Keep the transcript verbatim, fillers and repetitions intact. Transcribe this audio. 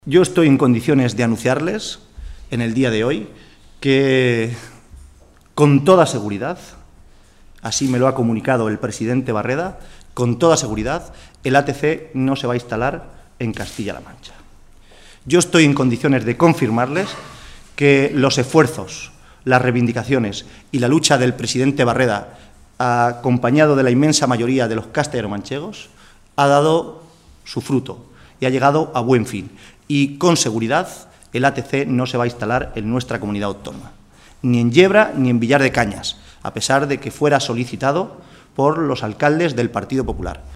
Yo estoy en condiciones de anunciarles en el día de hoy que, con toda seguridad, así me lo ha comunicado el presidente Barreda, con toda seguridad, el A T C no se va a instalar en Castilla-La Mancha. Yo estoy en condiciones de confirmarles que los esfuerzos, las reivindicaciones y la lucha del presidente Barreda, acompañado de la inmensa mayoría de los castellano-manchegos, ha dado su fruto y ha llegado a buen fin. Y con seguridad el A T C no se va a instalar en nuestra comunidad autónoma, ni en Yebra ni en Villar de Cañas, a pesar de que fuera solicitado por los alcaldes del Partido Popular.